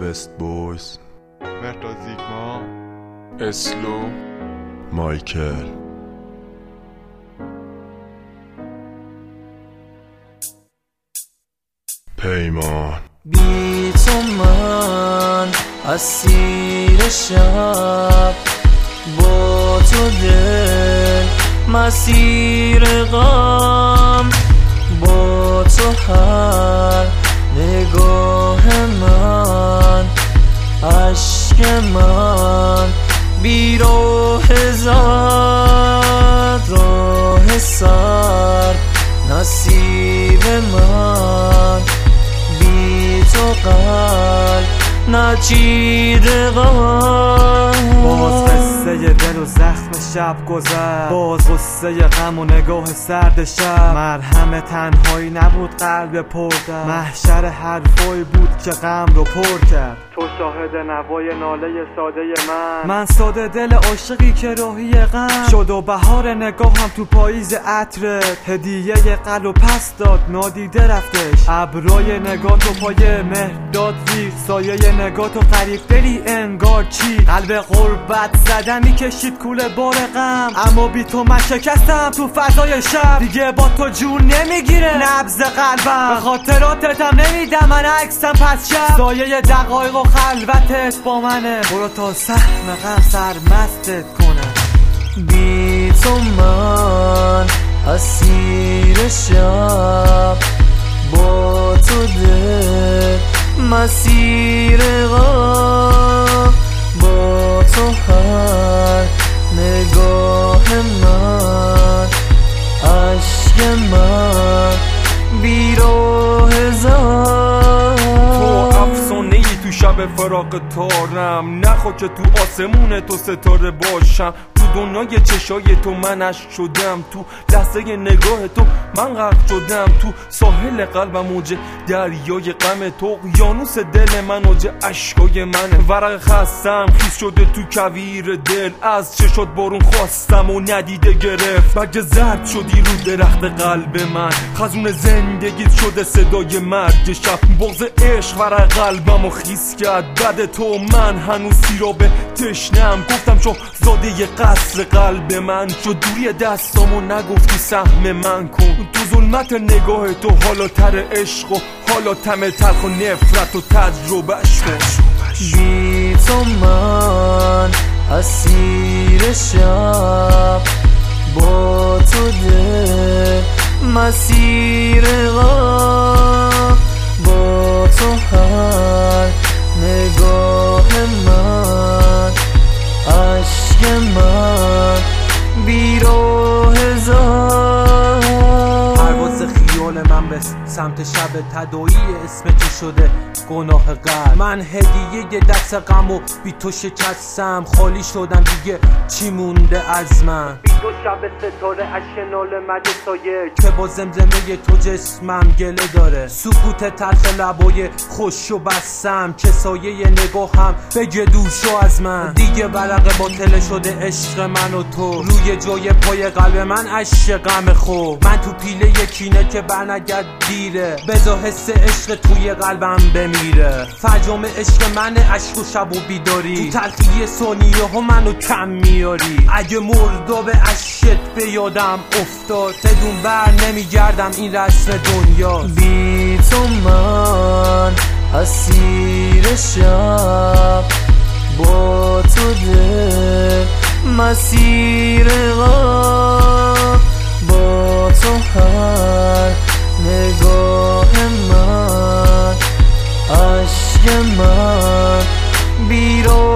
بست بویز، مهرداد زیگما، اسلو، مایکل. پیمان. بی تو من اسیر شب، با تو دل مسیر غم، با تو هر نگاه من عشق من بی راه زد، راه سر نصیب من بی تو قلب نچیده غم. باز قصه دل و زخم شب گذر، باز غصه غم و نگاه سرد شب. مرهم تنهایی نبود قلب پردر، محشر حرفایی بود که غم رو پر کرد. تو شاهد نوای ناله ساده من ساده دل عاشقی که راهی غم شد و بهار نگاهم تو پاییز عطرت. هدیه قلب و پس داد نادیده رفتش، ابرای نگاه تو پای مهرداد زیر، سایه نگاه تو قریب دلی انگار چی. قلب غربت زدن میکشید کوله بار غم، اما بی تو من شکستم تو فضای شب. دیگه با تو جون نمیگیره نبض قلبم، به خاطراتتم نمیدم من عکسم پس شب. سایه دقایق و خلوتت با منه، برو تا سهم غم سرمستت کنه. بی تو من اسیر شب، با تو دل مسیر غم، با تو هر نگاه من عشق من بی راه زد. تو افسانه ای تو شب فراق تارم، نخوا که تو آسمون تو ستاره باشم. تو دنیای چشای تو من عشق شدم، تو لحظه نگاه تو من غرق شدم. تو ساحل قلبم موج دریای غم تو، اقیانوس دل من اوج اشکای منه. ورق خستم خیس شده تو کویر دل، از چشات بارون خواستم و ندیده گرفت. برگ زرد شدی رو درخت قلب من، خزون زندگیت شده صدای مرگ شب. بغض عشق ورق قلبم و خیس کرد، بعد تو من هنوز سیراب تشنم. گفتم چون زاده قصر قلب من شد، دوری دستامو نگفتی سهم من کن. تو ظلمت نگاه تو حالا تر عشق و حالا تم تلخ و نفرت و تجربهش کن. بی تو من اسیر شب، با تو دل مسیر غم، با تو هر نگاه من عشق من بی راه زد. پرواز خیال من به سمت شب تداعی اسم تو شده گناه قلب. من هدیه دست غم و بی تو شکستم، خالی شدم دیگه چی مونده از من. بی تو شب ستاره اشک ناله مگه سایه، که با زمزمه تو جسمم گله داره. سکوت تلخ لبای خوش و بستم، که سایه نگاهم بگه دوشو از من. دیگه ورق باطل شده عشق من و تو، روی جای پای قلب من عشق غم خو. من تو پیله یکینه که برنگرد دیره، بذار حس عشق توی قلبم بمیره. فرجام عشق من عشق و شب و بیداری، تو تلخی ثانیه ها منو کم میاری. اگه مرداب عشقت به یادم افتاد، بدون بر نمیگردم این رسم دنیا. بی تو من اسیر شب، با تو دل مسیر غم، با تو هر نگاه من عشق من بی راه